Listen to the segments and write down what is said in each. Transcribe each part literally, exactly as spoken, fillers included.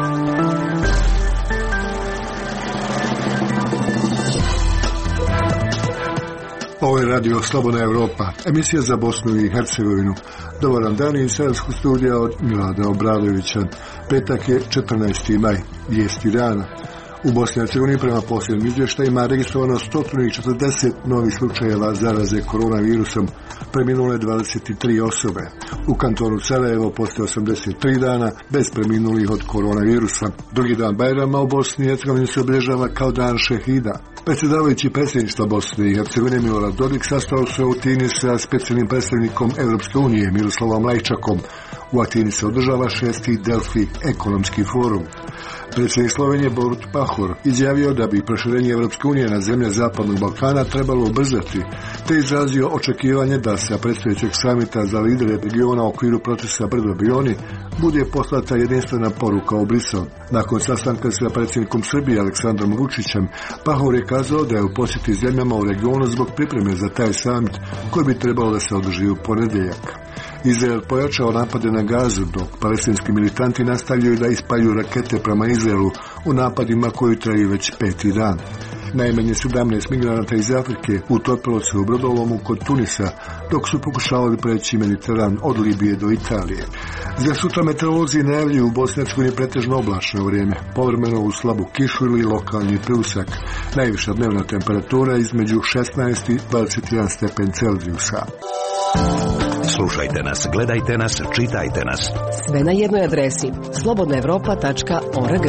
Ovo je radio Slobodna Evropa, emisija za Bosnu i Hercegovinu. Dobar vam dan iz Srpskog studija od Milada Obradovića. Petak je četrnaesti maj, vijesti dana. U Bosni i Hercegovini prema posljednjim izvještajima registrovano sto četrdeset novih slučajeva zaraze koronavirusom, preminule dvadeset tri osobe. U kantonu Sarajevo poslije osamdeset tri dana bez preminulih od koronavirusa. Drugi dan Bajrama u Bosni i Hercegovini se obilježava kao dan šehida. Predsjedavajući predsjedništva Bosne i Hercegovine Milorad Dodik sastao se u Atini sa specijalnim predstavnikom Europske unije Miroslavom Lajčakom. U Atini se održava šesti Delfi ekonomski forum. Predsjednik Slovenije Borut Pahor izjavio da bi proširenje Europske unije na zemlje Zapadnog Balkana trebalo ubrzati, te izrazio očekivanje da sa predstojećeg samita za lidere regiona u okviru procesa Brdo-Brioni bude poslata jedinstvena poruka u Brisel. Nakon sastanka sa predsjednikom Srbije Aleksandrom Vučićem, Pahor je kazao da je u posjeti zemljama u regionu zbog pripreme za taj samit koji bi trebalo da se održi u ponedjeljak. Izrael pojačao napade na Gazu, dok palestinski militanti nastavljaju da ispaljuju rakete prema Izraelu u napadima koji traju već peti dan. Najmanje sedamnaest migranata iz Afrike utopilo se u brodolomu kod Tunisa, dok su pokušavali preći Mediteran od Libije do Italije. Za sutra meteorolozi najavljuju u Bosni i Hercegovini pretežno oblačno vrijeme, povremeno uz slabu kišu ili lokalni pljusak. Najviša dnevna temperatura između šesnaest i dvadeset jedan stepen Celzijusa. Slušajte nas, gledajte nas, čitajte nas. Sve na jednoj adresi slobodna evropa tačka org.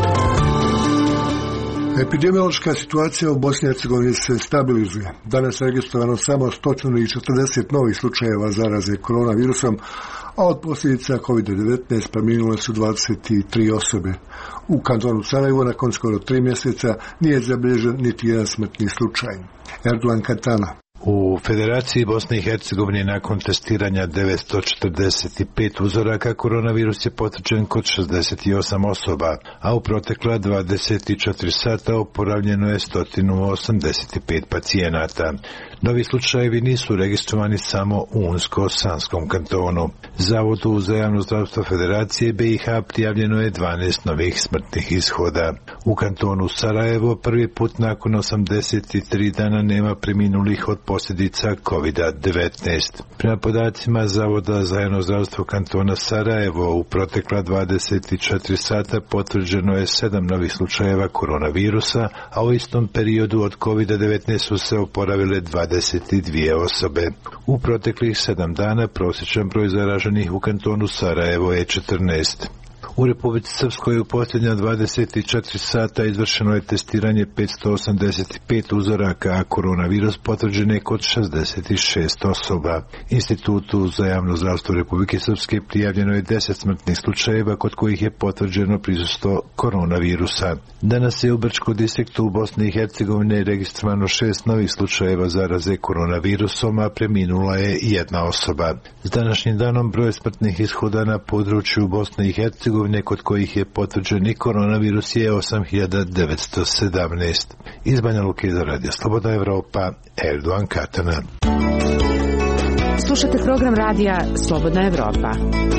Epidemiološka situacija u Bosni i Hercegovini se stabilizuje. Danas je registrovano samo sto četrdeset novih slučajeva zaraze koronavirusom, a od posljedica kovid devetnaest preminule su dvadeset tri osobe. U kantonu Sarajevo nakon skoro tri mjeseca nije zabilježen niti jedan smrtni slučaj. Erdogan Katana. U Federaciji Bosne i Hercegovine nakon testiranja devetsto četrdeset pet uzoraka koronavirus je potvrđen kod šezdeset osam osoba, a u protekla dvadeset četiri sata oporavljeno je sto osamdeset pet pacijenata. Novi slučajevi nisu registrovani samo u Unsko-Sanskom kantonu. Zavodu za javno zdravstvo Federacije B i H prijavljeno je dvanaest novih smrtnih ishoda. U kantonu Sarajevo prvi put nakon osamdeset tri dana nema preminulih od posljedica kovid devetnaest. Prema podacima Zavoda za javno zdravstvo kantona Sarajevo u protekla dvadeset četiri sata potvrđeno je sedam novih slučajeva koronavirusa, a u istom periodu od kovid devetnaest su se oporavile dvadeset dvije osobe. U proteklih sedam dana prosječan broj zaraženih u kantonu Sarajevo je četrnaest. U Republici Srpskoj u posljednja dvadeset četiri sata izvršeno je testiranje petsto osamdeset pet uzoraka, a koronavirus potvrđen je kod šezdeset šest osoba. Institutu za javno zdravstvo Republike Srpske prijavljeno je deset smrtnih slučajeva kod kojih je potvrđeno prisustvo koronavirusa. Danas je u Brčkom distriktu u Bosni i Hercegovine registrovano šest novih slučajeva zaraze koronavirusom, a preminula je jedna osoba. S današnjim danom broj smrtnih ishoda na području Bosne i Hercegovine kod kojih je potvrđen i koronavirus je osam hiljada devetsto sedamnaest. Iz Banja Luke za radio Slobodna Evropa, Erdogan Katana. Slušate program radija Slobodna Evropa.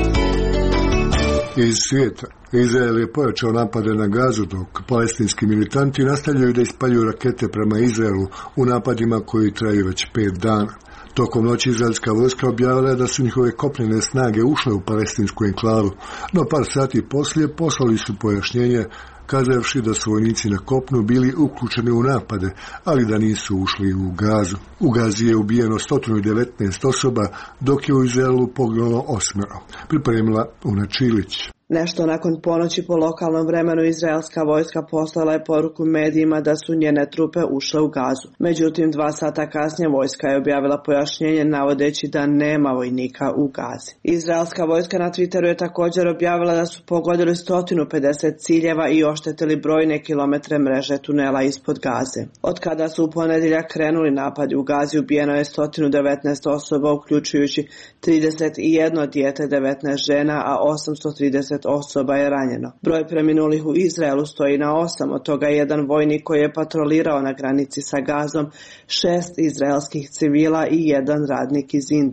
Iz svijeta. Izrael je pojačao napade na Gazu, dok palestinski militanti nastavljaju da ispaljuju rakete prema Izraelu u napadima koji traju već pet dana. Tokom noći izraelska vojska objavila je da su njihove kopnene snage ušle u palestinsku enklavu, no par sati poslije poslali su pojašnjenje kazavši da su vojnici na kopnu bili uključeni u napade, ali da nisu ušli u Gazu. U Gazi je ubijeno sto devetnaest osoba, dok je u Izraelu poginulo osmero. Pripremila Una Čilić. Nešto nakon ponoći po lokalnom vremenu izraelska vojska poslala je poruku medijima da su njene trupe ušle u Gazu. Međutim, dva sata kasnije vojska je objavila pojašnjenje navodeći da nema vojnika u Gazi. Izraelska vojska na Twitteru je također objavila da su pogodili sto pedeset ciljeva i oštetili brojne kilometre mreže tunela ispod Gaze. Od kada su u ponedjeljak krenuli napadi u Gazi, ubijeno je sto devetnaest osoba, uključujući trideset jedno dijete, devetnaest žena, a osamsto trideset osoba je ranjeno. Broj preminulih u Izraelu stoji na osam, od toga jedan vojnik koji je patrolirao na granici sa Gazom, šest izraelskih civila i jedan radnik iz Indije.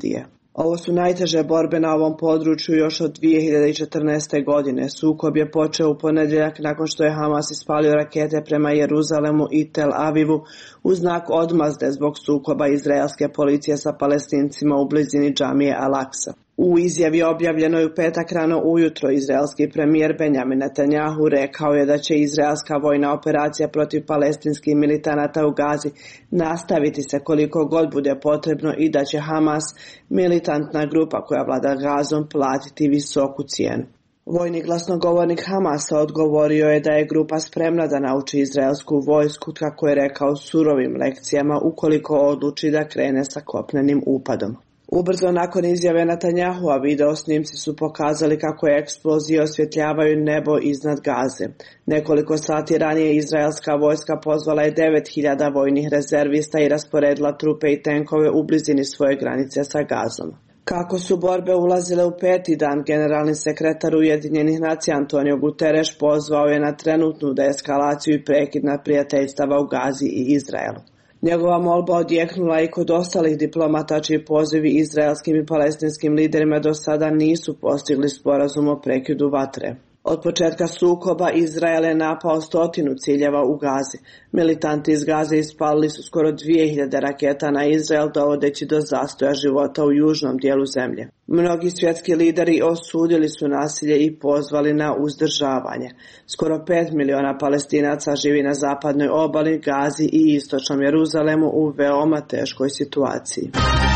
Ovo su najteže borbe na ovom području još od dvije hiljade četrnaeste. godine. Sukob je počeo u ponedjeljak nakon što je Hamas ispalio rakete prema Jeruzalemu i Tel Avivu u znak odmazde zbog sukoba izraelske policije sa Palestincima u blizini džamije Al-Aksa. U izjavi objavljenoj u petak rano ujutro, izraelski premijer Benjamin Netanjahu rekao je da će izraelska vojna operacija protiv palestinskih militanata u Gazi nastaviti se koliko god bude potrebno i da će Hamas, militantna grupa koja vlada Gazom, platiti visoku cijenu. Vojni glasnogovornik Hamasa odgovorio je da je grupa spremna da nauči izraelsku vojsku, kako je rekao, surovim lekcijama ukoliko odluči da krene sa kopnenim upadom. Ubrzo nakon izjave Netanjahua video snimci su pokazali kako je eksplozije osvjetljavaju nebo iznad Gaze. Nekoliko sati ranije izraelska vojska pozvala je devet hiljada vojnih rezervista i rasporedila trupe i tenkove u blizini svoje granice sa Gazom. Kako su borbe ulazile u peti dan, generalni sekretar Ujedinjenih nacija Antonio Guterres pozvao je na trenutnu deeskalaciju i prekid neprijateljstava u Gazi i Izraelu. Njegova molba odjeknula i kod ostalih diplomata čiji pozivi izraelskim i palestinskim liderima do sada nisu postigli sporazum o prekidu vatre. Od početka sukoba Izrael je napao stotinu ciljeva u Gazi. Militanti iz Gaze ispalili su skoro dvije hiljade raketa na Izrael, dovodeći do zastoja života u južnom dijelu zemlje. Mnogi svjetski lideri osudili su nasilje i pozvali na uzdržavanje. Skoro pet miliona Palestinaca živi na zapadnoj obali, Gazi i istočnom Jeruzalemu u veoma teškoj situaciji.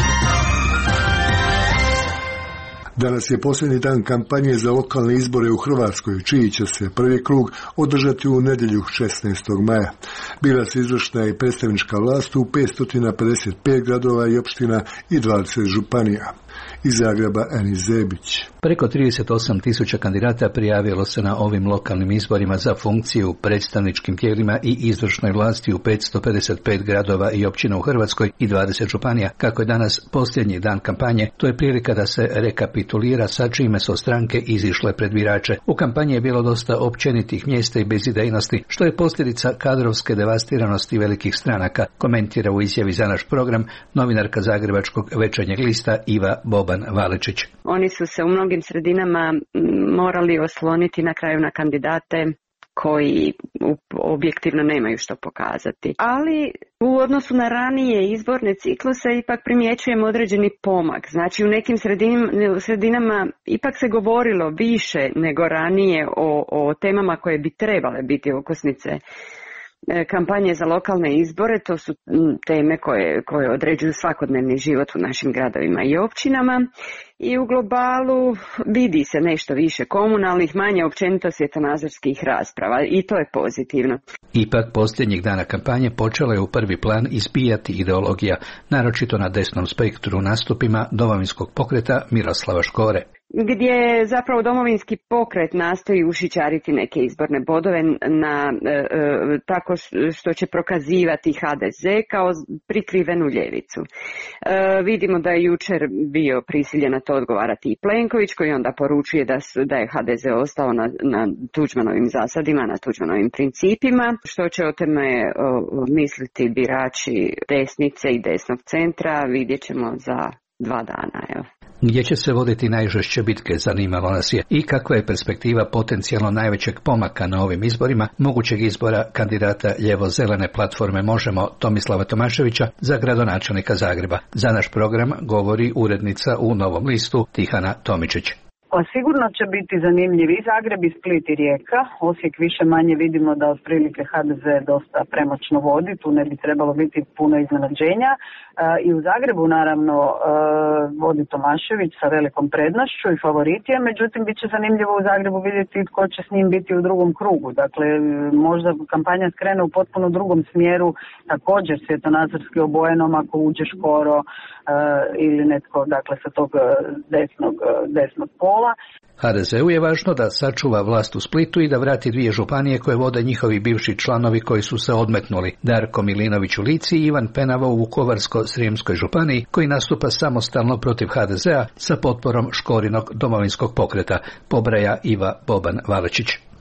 Danas je posljednji dan kampanje za lokalne izbore u Hrvatskoj, čiji će se prvi krug održati u nedjelju šesnaestog maja. Bira se izvršna i predstavnička vlast u petsto pedeset pet gradova i opština i dvadeset županija. Iz Zagreba Enis Zebić. Preko trideset osam tisuća kandidata prijavilo se na ovim lokalnim izborima za funkciju u predstavničkim tijelima i izvršnoj vlasti u petsto pedeset pet gradova i općina u Hrvatskoj i dvadeset županija. Kako je danas posljednji dan kampanje, to je prilika da se rekapitulira sa čime su stranke izišle pred birače. U kampanji je bilo dosta općenitih mjesta i bezidejnosti, što je posljedica kadrovske devastiranosti velikih stranaka, komentira u izjavi za naš program novinarka Zagrebačkog Večernjeg lista Iva Boban Valečić. Oni su se u mnogim sredinama morali osloniti na kraju na kandidate koji objektivno nemaju što pokazati. Ali u odnosu na ranije izborne cikluse ipak primjećujemo određeni pomak. Znači u nekim sredinama ipak se govorilo više nego ranije o, o temama koje bi trebale biti okosnice kampanje za lokalne izbore. To su teme koje, koje određuju svakodnevni život u našim gradovima i općinama. I u globalu vidi se nešto više komunalnih, manje općenito svjetonazorskih rasprava i to je pozitivno. Ipak posljednjih dana kampanje počela je u prvi plan izbijati ideologija, naročito na desnom spektru nastupima Domovinskog pokreta Miroslava Škore, gdje zapravo Domovinski pokret nastoji ušićariti neke izborne bodove na, e, e, tako što će prokazivati ha de ze kao prikrivenu ljevicu. E, vidimo da je jučer bio prisiljen na to odgovarati i Plenković, koji onda poručuje da, su, da je ha de ze ostao na, na Tuđmanovim zasadima, na Tuđmanovim principima. Što će o tome o, misliti birači desnice i desnog centra, vidjet ćemo za dva dana. Evo. Gdje će se voditi najžešće bitke, zanimalo nas je, i kakva je perspektiva potencijalno najvećeg pomaka na ovim izborima, mogućeg izbora kandidata ljevo-zelene platforme Možemo Tomislava Tomaševića za gradonačelnika Zagreba. Za naš program govori urednica u Novom listu Tihana Tomičić. Pa sigurno će biti zanimljiv i Zagreb, i Split, i Rijeka. Osijek više manje vidimo da otprilike ha de ze dosta premoćno vodi, tu ne bi trebalo biti puno iznenađenja. E, I u Zagrebu naravno e, vodi Tomašević sa velikom prednošću i favorit je, međutim bit će zanimljivo u Zagrebu vidjeti tko će s njim biti u drugom krugu. Dakle, možda kampanja skrene u potpuno drugom smjeru, također svjetonazorski obojenom ako uđe Škoro e, ili netko dakle sa tog desnog, desnog pola. ha de zeu je važno da sačuva vlast u Splitu i da vrati dvije županije koje vode njihovi bivši članovi koji su se odmetnuli. Darko Milinović u Lici i Ivan Penava u Vukovarsko-srijemskoj županiji, koji nastupa samostalno protiv ha de zea sa potporom Škorinog Domovinskog pokreta, pobraja Iva Boban Valečić.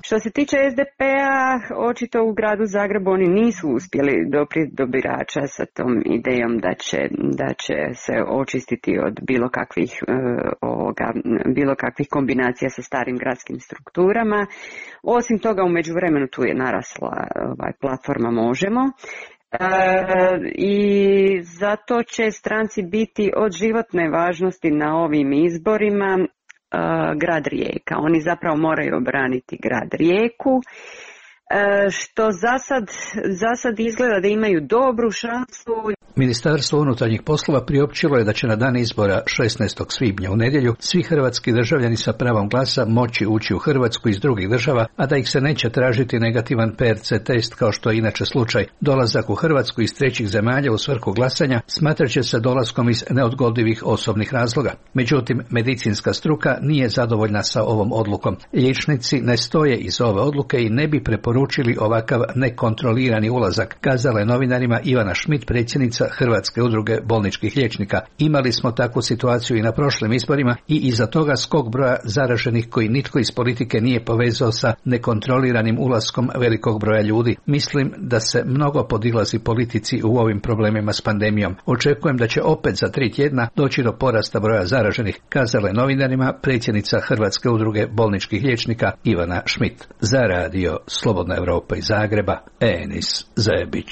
Što se tiče es de pe-a, očito u gradu Zagrebu oni nisu uspjeli doprijeti do birača sa tom idejom da će, da će se očistiti od bilo kakvih, uh, ovoga, bilo kakvih kombinacija sa starim gradskim strukturama. Osim toga, u međuvremenu tu je narasla ovaj, platforma Možemo. E, i zato će stranci biti od životne važnosti na ovim izborima e, grad Rijeka. Oni zapravo moraju obraniti grad Rijeku, e, što za sad, za sad izgleda da imaju dobru šansu. Ministarstvo unutarnjih poslova priopćilo je da će na dan izbora šesnaestog svibnja u nedjelju svi hrvatski državljani sa pravom glasa moći ući u Hrvatsku iz drugih država, a da ih se neće tražiti negativan pe er ce test kao što je inače slučaj. Dolazak u Hrvatsku iz trećih zemalja u svrhu glasanja smatrat će se dolaskom iz neodgodivih osobnih razloga. Međutim, medicinska struka nije zadovoljna sa ovom odlukom. Liječnici ne stoje iz ove odluke i ne bi preporučili ovakav nekontrolirani ulazak, kazala je novinarima Ivana Šmit, predsjednica Hrvatske udruge bolničkih liječnika. Imali smo takvu situaciju i na prošlim izborima i iza toga skok broja zaraženih koji nitko iz politike nije povezao sa nekontroliranim ulaskom velikog broja ljudi. Mislim da se mnogo podilazi politici u ovim problemima s pandemijom. Očekujem da će opet za tri tjedna doći do porasta broja zaraženih, kazala je novinarima predsjednica Hrvatske udruge bolničkih liječnika Ivana Šmit. Za radio Slobodna Europa iz Zagreba, Enis Zebić.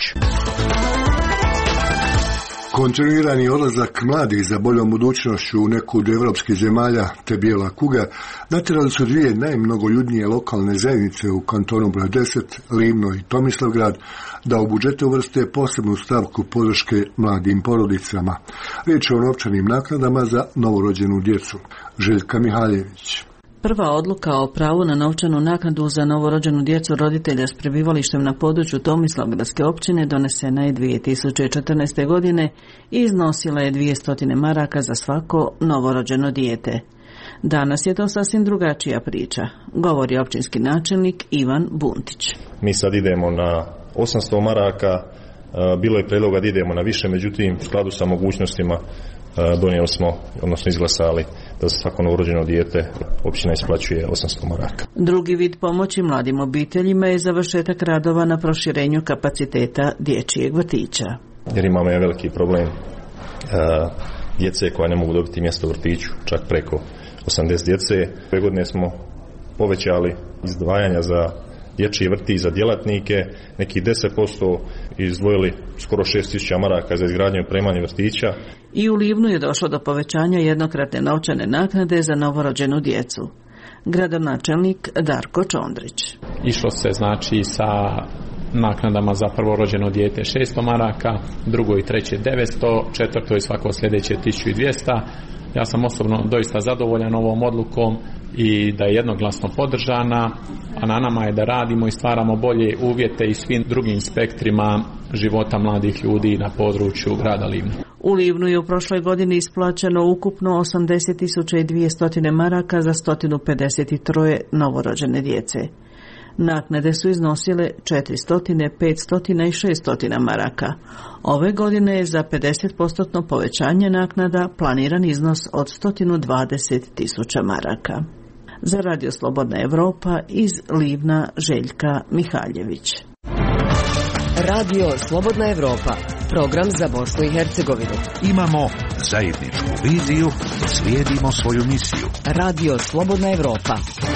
Kontinuirani odlazak mladih za boljom budućnošću u neku od evropskih zemalja te bijela kuga natjerali su dvije najmnogoljudnije lokalne zajednice u kantonu broj deset, Livno i Tomislavgrad, da u budžete uvrste posebnu stavku podrške mladim porodicama. Riječ je o novčanim naknadama za novorođenu djecu. Željka Mihaljević. Prva odluka o pravu na novčanu naknadu za novorođenu djecu roditelja s prebivalištem na području Tomislavgradske općine donesena je dvije tisuće četrnaeste. godine i iznosila je dvjesto maraka za svako novorođeno dijete. Danas je to sasvim drugačija priča, govori općinski načelnik Ivan Buntić. Mi sad idemo na osamsto maraka, bilo je predloga da idemo na više, međutim u skladu sa mogućnostima donijeli smo, odnosno izglasali da za svako novorođeno dijete općina isplaćuje osamsto maraka. Drugi vid pomoći mladim obiteljima je završetak radova na proširenju kapaciteta dječjeg vrtića. Jer imamo je veliki problem uh, djece koja ne mogu dobiti mjesto u vrtiću, čak preko osamdeset djece. Ove godine smo povećali izdvajanja za dječji vrtić za djelatnike, neki deset posto izdvojili skoro šest tisuća maraka za izgradnju i opremanje vrtića. I u Livnu je došlo do povećanja jednokratne novčane naknade za novorođenu djecu. Gradonačelnik Darko Čondrić. Išlo se znači sa naknadama za prvorođeno dijete šesto maraka, drugo i treće devetsto, četvrto i svako sljedeće tisuću dvjesto. Ja sam osobno doista zadovoljan ovom odlukom i da je jednoglasno podržana, a na nama je da radimo i stvaramo bolje uvjete i svim drugim spektrima života mladih ljudi na području grada Livna. U Livnu je u prošloj godini isplaćeno ukupno osamdeset tisuća dvjesto maraka za sto pedeset tri novorođene djece. Naknade su iznosile četiristo, petsto i šesto maraka. Ove godine je za pedeset posto povećanje naknada planiran iznos od sto dvadeset tisuća maraka. Za Radio Slobodna Europa iz Livna Željka Mihaljević. Radio Slobodna Europa, program za Bosnu i Hercegovinu. Imamo zajedničku viziju, slijedimo svoju misiju. Radio Slobodna Europa.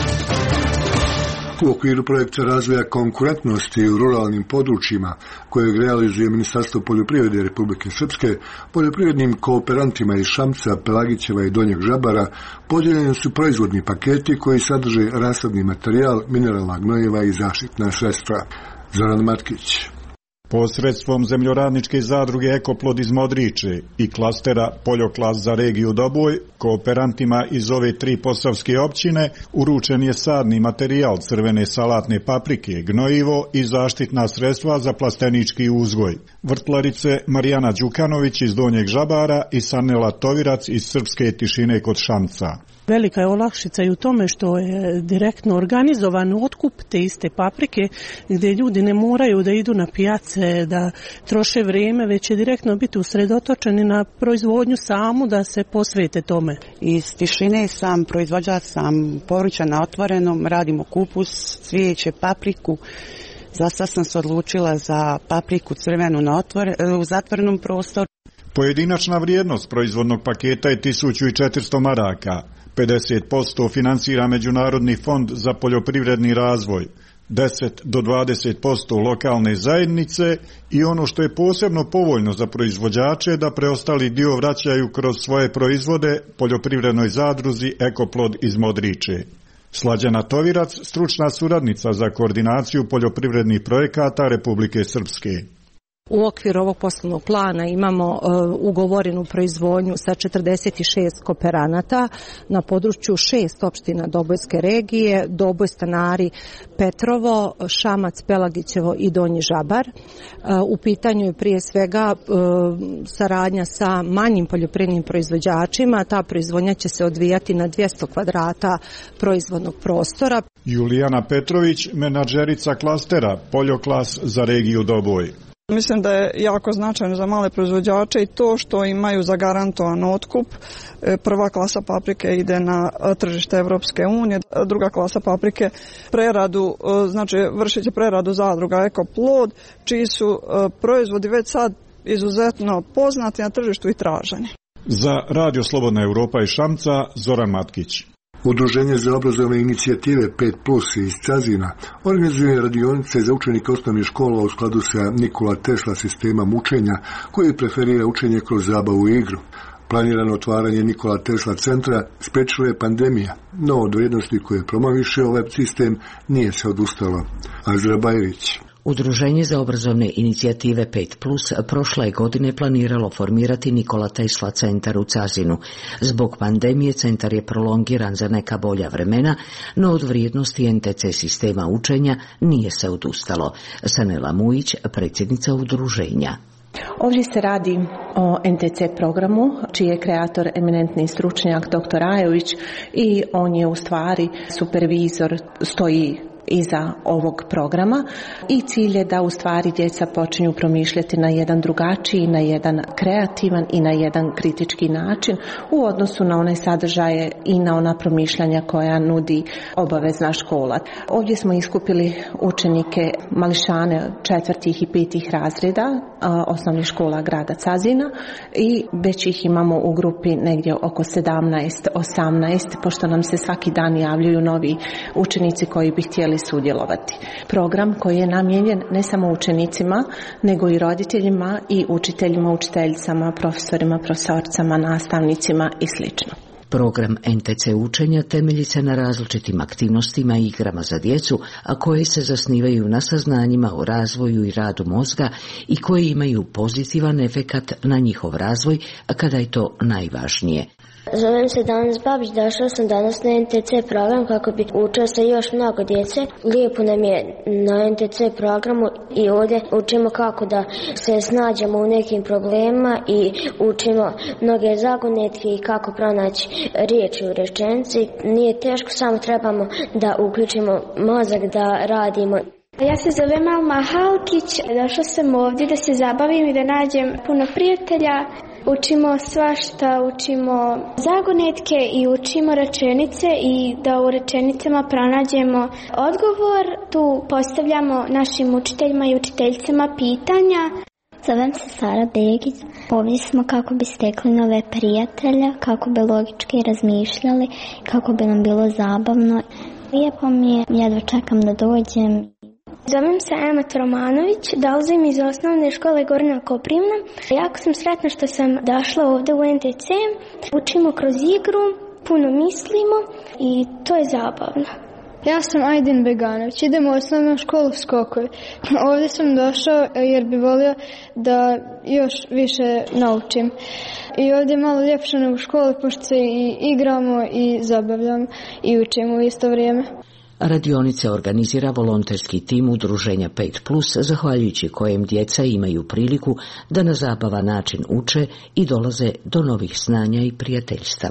U okviru projekta razvoja konkurentnosti u ruralnim područjima kojeg realizuje Ministarstvo poljoprivrede Republike Srpske, poljoprivrednim kooperantima iz Šamca, Pelagićeva i Donjeg Žabara podijeljeni su proizvodni paketi koji sadrže rasadni materijal, mineralna gnojeva i zaštitna sredstva. Zoran Matkić. Posredstvom zemljoradničke zadruge Ekoplod iz Modriče i klastera Poljoklas za regiju Doboj, kooperantima iz ove tri posavske općine uručen je sadni materijal crvene salatne paprike, gnojivo i zaštitna sredstva za plastenički uzgoj. Vrtlarice Marijana Đukanović iz Donjeg Žabara i Sanela Tovirac iz Srpske Tišine kod Šamca. Velika je olakšica i u tome što je direktno organizovan otkup te iste paprike, gdje ljudi ne moraju da idu na pijace, da troše vrijeme, već je direktno biti usredotočeni na proizvodnju samu, da se posvete tome. Iz tišine sam proizvođač, sam povrća na otvorenom, radimo kupus, cvijeće, papriku. Za sad sam se odlučila za papriku crvenu na otvore, u zatvorenom prostoru. Pojedinačna vrijednost proizvodnog paketa je tisuću četiristo maraka. pedeset posto financira Međunarodni fond za poljoprivredni razvoj, deset do dvadeset posto lokalne zajednice i ono što je posebno povoljno za proizvođače da preostali dio vraćaju kroz svoje proizvode poljoprivrednoj zadruzi Ekoplod iz Modriče. Slađana Tovirac, stručna suradnica za koordinaciju poljoprivrednih projekata Republike Srpske. U okviru ovog poslovnog plana imamo uh, ugovorenu proizvodnju sa četrdeset šest kooperanata na području šest opština Dobojske regije, Doboj, Stanari, Petrovo, Šamac, Pelagićevo i Donji Žabar. Uh, u pitanju je prije svega uh, saradnja sa manjim poljoprivrednim proizvođačima. Ta proizvodnja će se odvijati na dvjesto kvadrata proizvodnog prostora. Julijana Petrović, menadžerica klastera Poljoklas za regiju Doboj. Mislim da je jako značajno za male proizvođače i to što imaju zagarantovan otkup. Prva klasa paprike ide na tržište Evropske unije, druga klasa paprike preradu, znači vršit će preradu zadruga Ekoplod, čiji su proizvodi već sad izuzetno poznati na tržištu i traženi. Za Radio Slobodna Europa iz Šamca, Zoran Matkić. Udruženje za obrazovne inicijative pet plus iz Cazina organizuje radionice za učenike osnovnih škola u skladu sa Nikola Tesla sistemom učenja koji preferira učenje kroz zabavu i igru. Planirano otvaranje Nikola Tesla centra spriječila je pandemija, no od vrijednosti koje promoviše ovaj sistem nije se odustalo. Azra Bajrić. Udruženje za obrazovne inicijative pet plus prošle godine planiralo formirati Nikola Tesla centar u Cazinu. Zbog pandemije centar je prolongiran za neka bolja vremena, no od vrijednosti en te ce sistema učenja nije se odustalo. Sanela Mujić, predsjednica udruženja. Ovdje se radi o en te ce programu, čiji je kreator eminentni stručnjak doktor Ajović i on je u stvari supervizor, stoji iza ovog programa i cilj je da u stvari djeca počinju promišljati na jedan drugačiji, na jedan kreativan i na jedan kritički način u odnosu na one sadržaje i na ona promišljanja koja nudi obavezna škola. Ovdje smo iskupili učenike mališane četvrtih i petih razreda osnovnih škola grada Cazina i već ih imamo u grupi negdje oko sedamnaest osamnaest, pošto nam se svaki dan javljaju novi učenici koji bi htjeli sudjelovati. Program koji je namijenjen ne samo učenicima, nego i roditeljima i učiteljima, učiteljicama, profesorima, profesorcama, nastavnicima i slično. Program en te ce učenja temelji se na različitim aktivnostima i igrama za djecu, a koje se zasnivaju na saznanjima o razvoju i radu mozga i koje imaju pozitivan efekat na njihov razvoj, a kada je to najvažnije. Zovem se danas Babić, došao sam danas na en te ce program kako bi učio se još mnogo djece. Lijepo nam je na en te ce programu i ovdje učimo kako da se snađemo u nekim problemima i učimo mnoge zagonetke i kako pronaći riječi u rečenici. Nije teško, samo trebamo da uključimo mozak da radimo. Ja se zovem Alma Halkić, došla sam ovdje da se zabavim i da nađem puno prijatelja. Učimo svašta, učimo zagonetke i učimo rečenice i da u rečenicama pronađemo odgovor. Tu postavljamo našim učiteljima i učiteljicama pitanja. Zovem se Sara Begić. Ovdje smo kako bi stekli nove prijatelja, kako bi logički razmišljali, kako bi nam bilo zabavno. Lijepo mi je, jedva čekam da dođem. Zovem se Emet Romanović, dolazim iz osnovne škole Gornja Koprivna. Jako sam sretna što sam došla ovdje u en te ce. Učimo kroz igru, puno mislimo i to je zabavno. Ja sam Ajdin Beganović, idem u osnovnu školu Skokoj. Ovdje sam došao jer bi volio da još više naučim. I ovdje je malo ljepše nego u školi, pošto se i igramo i zabavljamo i učimo u isto vrijeme. Radionice organizira volonterski tim udruženja pet plus, zahvaljujući kojem djeca imaju priliku da na zabavan način uče i dolaze do novih znanja i prijateljstava.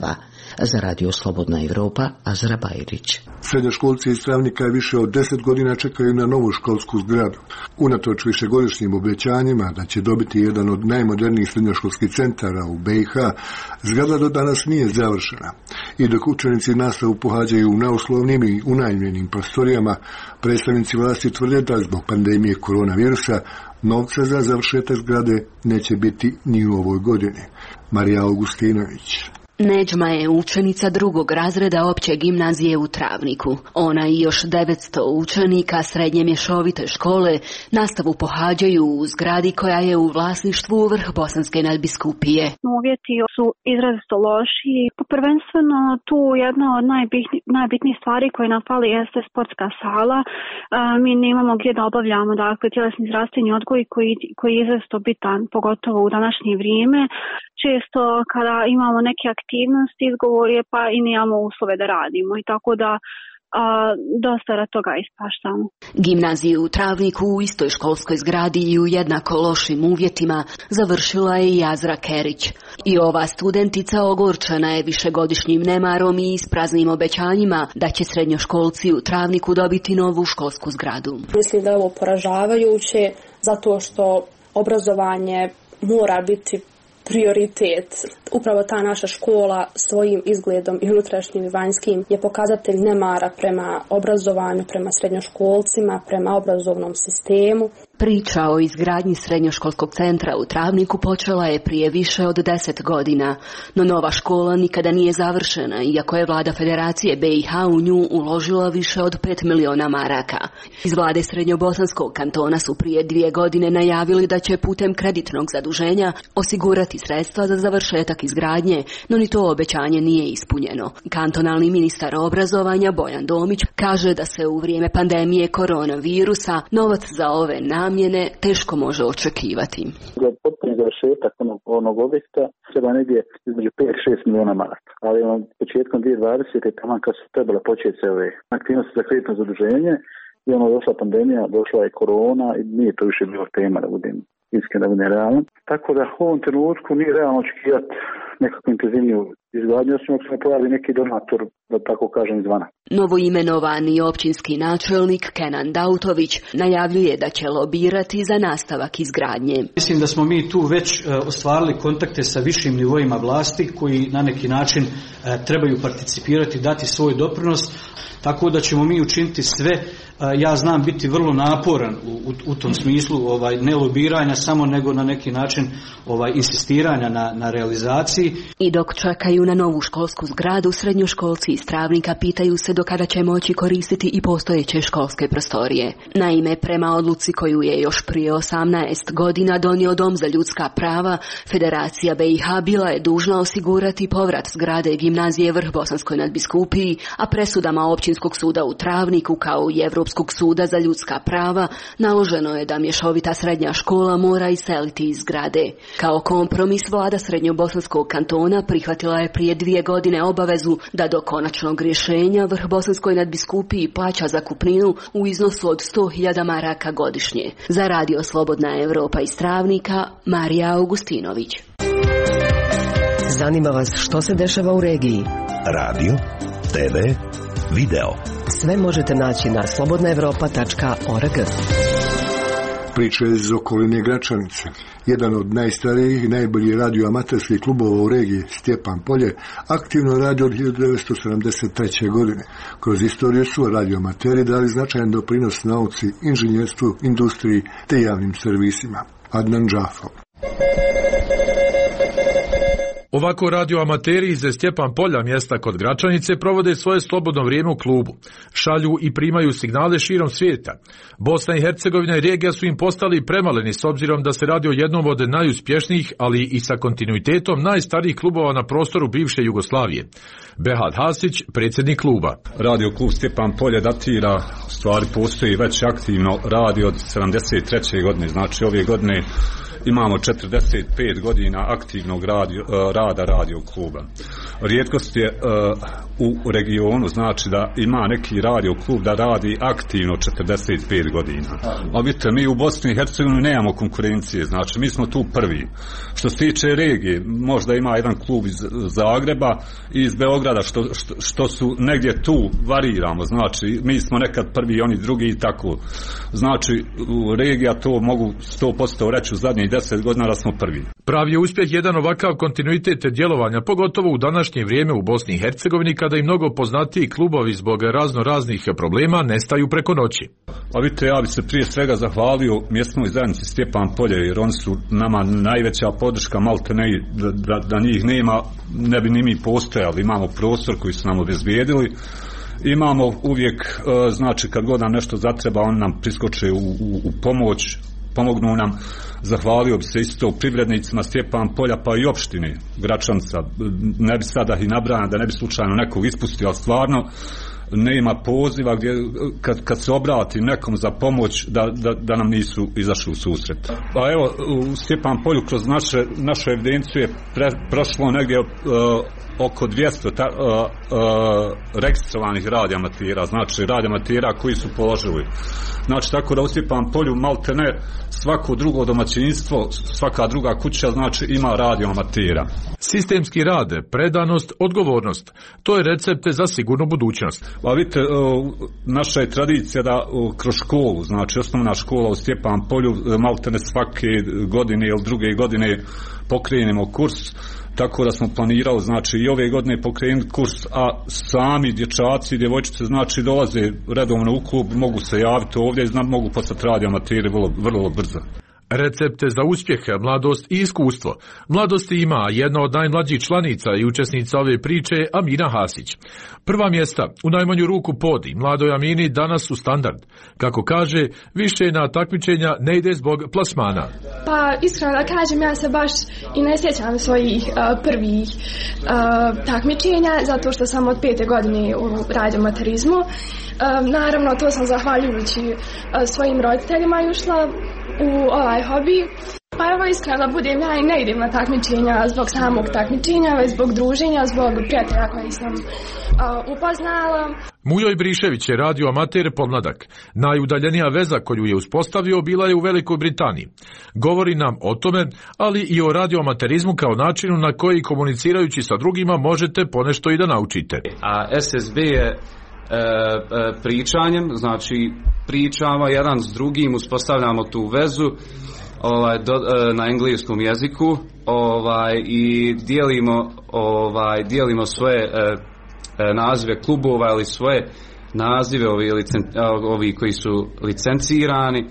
Za Radio Slobodna Evropa, Azra Bajrić. Srednjoškolci iz Travnika više od deset godina čekaju na novu školsku zgradu. Unatoč višegodišnjim obećanjima da će dobiti jedan od najmodernijih srednjoškolskih centara u B i H, zgrada do danas nije završena. I dok učenici nastavu pohađaju u neuslovnim i unajmljenim prostorijama, predstavnici vlasti tvrde da zbog pandemije koronavirusa novca za završetak zgrade neće biti ni u ovoj godini. Marija Augustinović. Neđma je učenica drugog razreda opće gimnazije u Travniku. Ona i još devetsto učenika srednje mješovite škole nastavu pohađaju u zgradi koja je u vlasništvu Vrhbosanske nadbiskupije. Uvjeti su izrazito loši. Prvenstveno tu jedna od najbitnijih, najbitnijih stvari koje nam fali jeste sportska sala. Mi nemamo gdje da obavljamo dakle tjelesni zdravstveni odgoj koji, koji je izrazito bitan, pogotovo u današnje vrijeme. Često kada imamo neke aktivnosti, izgovor je pa i nemamo uslove da radimo i tako da a, dosta da toga ispaštamo. Gimnaziju u Travniku u istoj školskoj zgradi i u jednako lošim uvjetima završila je i Azra Kerić. I ova studentica ogorčena je višegodišnjim nemarom i ispraznim obećanjima da će srednjoškolci u Travniku dobiti novu školsku zgradu. Mislim da je ovo poražavajuće zato što obrazovanje mora biti prioritet. Upravo ta naša škola svojim izgledom i unutrašnjim i vanjskim je pokazatelj nemara prema obrazovanju, prema srednjoškolcima, prema obrazovnom sistemu. Priča o izgradnji srednjoškolskog centra u Travniku počela je prije više od deset godina, no nova škola nikada nije završena, iako je vlada Federacije B i H u nju uložila više od pet miliona maraka. Iz vlade Srednjobosanskog kantona su prije dvije godine najavili da će putem kreditnog zaduženja osigurati sredstva za završetak izgradnje, no ni to obećanje nije ispunjeno. Kantonalni ministar obrazovanja Bojan Domić kaže da se u vrijeme pandemije koronavirusa novac za ove namjene teško može očekivati. Za potpuni završetak onog, onog objekta treba negdje između pet do šest miliona maraka, ali on početkom dvije tisuće dvadesete tamo kad su trebale početi se ove aktivnosti za kreditno zaduženje i ono došla pandemija, došla je korona i nije to više bilo tema da budem iskren, da budem realan. Tako da u ovom trenutku nije realno očekivati nekakvu intenzivniju izgradnju, osim ako se ne pojavi neki donator, da tako kažem, izvana. Novoimenovani općinski načelnik Kenan Dautović najavljuje da će lobirati za nastavak izgradnje. Mislim da smo mi tu već uh, ostvarili kontakte sa višim nivoima vlasti koji na neki način uh, trebaju participirati, dati svoj doprinos, tako da ćemo mi učiniti sve. Uh, ja znam biti vrlo naporan u, u, u tom smislu, ovaj, ne lobiranja samo, nego na neki način ovaj, insistiranja na, na realizaciji. I dok čekaju na novu školsku zgradu, srednjoškolci iz Travnika pitaju se do kada će moći koristiti i postojeće školske prostorije. Naime, prema odluci koju je još prije osamnaest godina donio Dom za ljudska prava, Federacija B i H bila je dužna osigurati povrat zgrade gimnazije Vrhbosanskoj nadbiskupiji, a presudama Općinskog suda u Travniku kao i Europskog suda za ljudska prava naloženo je da mješovita srednja škola mora iseliti iz zgrade. Kao kompromis vlada Srednjobosanskog kantona prihvatila je prije dvije godine obavezu da do konačnog rješenja Vrhbosanskoj nadbiskupiji plaća zakupninu u iznosu od sto hiljada maraka godišnje. Za Radio Slobodna Evropa iz Travnika, Marija Augustinović. Zanima vas što se dešava u regiji? Radio, te ve, video. Sve možete naći na slobodna evropa tačka org. Priča iz okoline Gračanice. Jedan od najstarijih i najboljih radioamaterskih klubova u regiji, Stjepan Polje, aktivno radi od hiljadu devetsto sedamdeset treće. godine. Kroz istoriju su radioamateri dali značajan doprinos nauci, inženjerstvu, industriji te javnim servisima. Adnan Džafov. Ovako radioamateri iz Stjepan Polja, mjesta kod Gračanice, provode svoje slobodno vrijeme u klubu. Šalju i primaju signale širom svijeta. Bosna i Hercegovina i regija su im postali premaleni s obzirom da se radi o jednom od najuspješnijih, ali i sa kontinuitetom najstarijih klubova na prostoru bivše Jugoslavije. Behad Hasić, predsjednik kluba. Radio klub Stjepan Polje datira, stvari postoji već aktivno, radi od sedamdeset treće. godine, znači ove godine imamo četrdeset pet godina aktivnog radio, rada radio kluba. Rijetkost je u regionu, znači da ima neki radio klub da radi aktivno četrdeset pet godina. A vidite, mi u Bosni i Hercegovini nemamo konkurencije, znači mi smo tu prvi. Što se tiče regije, možda ima jedan klub iz Zagreba i iz Beograda, što, što, što su negdje tu, variramo, znači mi smo nekad prvi, oni drugi i tako. Znači, u regija to mogu sto posto reći u zadnjih deset godina da smo prvi. Pravi je uspjeh jedan ovakav kontinuitet djelovanja, pogotovo u današnje vrijeme u Bosni i Hercegovini, kada i mnogo poznatiji klubovi zbog razno raznih problema nestaju preko noći. A vidite, ja bi se prije svega zahvalio mjesnoj zajednici Stjepan Polje, jer oni su nama najveća podrška, malte ne, da, da, da njih nema, ne bi ni mi postojali. Imamo prostor koji su nam obezbijedili. Imamo uvijek, znači kad god nam nešto zatreba, oni nam priskoče u, u, u pomoć, pomognu nam. Zahvalio bi se isto privrednicima Stjepan Polja, pa i opštine Gračanca, ne bi sada i nabrajam da ne bi slučajno nekog ispustio, ali stvarno nema poziva gdje kad, kad se obrati nekom za pomoć da, da, da nam nisu izašli u susret. Pa evo, u Stjepan Polju kroz naše, našu evidenciju je pre, prošlo negdje uh, oko dvjesto ta, uh, uh, registrovanih radioamatera, znači radioamatera koji su položili. Znači tako da u Stjepan Polju malte ne svako drugo domaćinstvo, svaka druga kuća znači ima radioamatera. Sistemski rad, predanost, odgovornost, to je recept za sigurnu budućnost. Pa vidite, naša je tradicija da kroz školu, znači osnovna škola u Stjepan Polju, malte ne svake godine ili druge godine pokrenemo kurs, tako da smo planirali, znači i ove godine pokrenuti kurs, a sami dječaci i djevojčice znači dolaze redovno u klub, mogu se javiti ovdje i znam, mogu postati radioamateri vrlo, vrlo brzo. Recepte za uspjeh, mladost i iskustvo. Mladosti ima jedna od najmlađih članica i učesnica ove priče, Amina Hasić. Prva mjesta, u najmanju ruku podi, mladoj Amini danas su standard. Kako kaže, više na takmičenja ne ide zbog plasmana. Pa iskreno da kažem, ja se baš i ne sjećam svojih uh, prvih uh, takmičenja, zato što sam od pete godine u radioamaterizmu. Uh, naravno, to sam zahvaljujući uh, svojim roditeljima ušla u ovaj hobi. Pa evo iskreno da budem, ja i ne idem na takmičenja zbog samog takmičenja, već zbog druženja, zbog prijatelja koji sam uh, upoznala. Mujo Ibrišević je radioamater pomladak. Najudaljenija veza koju je uspostavio bila je u Velikoj Britaniji. Govori nam o tome, ali i o radioamaterizmu kao načinu na koji komunicirajući sa drugima možete ponešto i da naučite. A S S B je E, e, pričanjem, znači pričamo jedan s drugim, uspostavljamo tu vezu ovaj, do, e, na engleskom jeziku ovaj, i dijelimo, ovaj, dijelimo svoje e, e, nazive klubova ili svoje nazive ovi, licen, ovi koji su licencirani,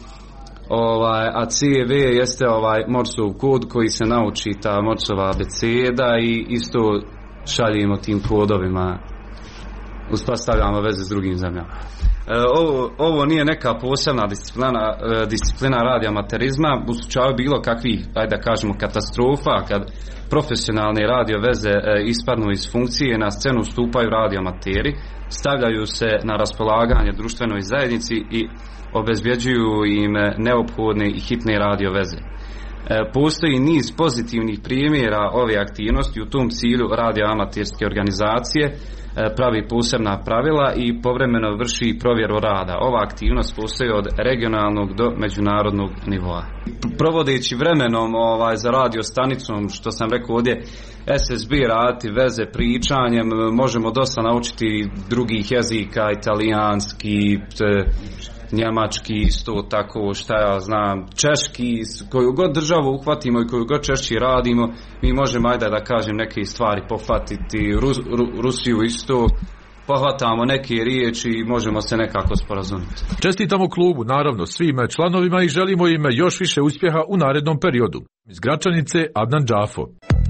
ovaj, a C V jeste ovaj Morsov kod koji se nauči ta Morsova abeceda i isto šaljimo tim kodovima, uspostavljamo veze s drugim zemljama. E, ovo, ovo nije neka posebna disciplina, e, disciplina radioamaterizma. U slučaju bilo kakvih, ajde da kažemo, katastrofa, kad profesionalne radio veze e, ispadnu iz funkcije, na scenu stupaju radioamateri, stavljaju se na raspolaganje društvenoj zajednici i obezbjeđuju im neophodne i hitne radio veze. E, postoji niz pozitivnih primjera ove aktivnosti. U tom cilju radioamaterske organizacije pravi posebna pravila i povremeno vrši provjeru rada. Ova aktivnost postoji od regionalnog do međunarodnog nivoa. Provodeći vremenom ovaj, za radio stanicom, što sam rekao ovdje, S S B raditi veze pričanjem, možemo dosta naučiti drugih jezika, italijanski, te, njemački, isto tako, šta ja znam, češki, koju god državu uhvatimo i koju god češći radimo, mi možemo, ajde da kažem, neke stvari pohvatiti, Rus, Ru, Rusiju isto, pohvatamo neke riječi i možemo se nekako sporazumjeti. Čestitamo klubu, naravno, svim članovima i želimo im još više uspjeha u narednom periodu. Iz Gračanice, Adnan Džafo.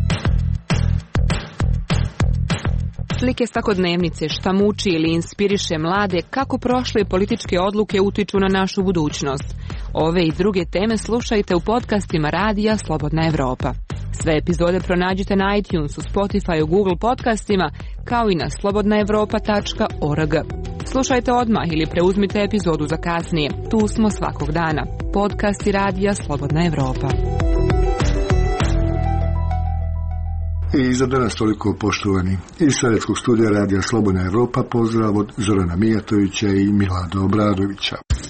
Slike svakodnevnice, šta muči ili inspiriše mlade, kako prošle političke odluke utiču na našu budućnost. Ove i druge teme slušajte u podcastima Radija Slobodna Evropa. Sve epizode pronađite na iTunesu, Spotify, Google podcastima, kao i na slobodna evropa tačka org. Slušajte odmah ili preuzmite epizodu za kasnije. Tu smo svakog dana. Podcasti Radija Slobodna Evropa. I za danas toliko, poštovani. Iz Sovjetskog studija Radija Slobodna Evropa pozdrav od Zorana Mijatovića i Milada Obradovića.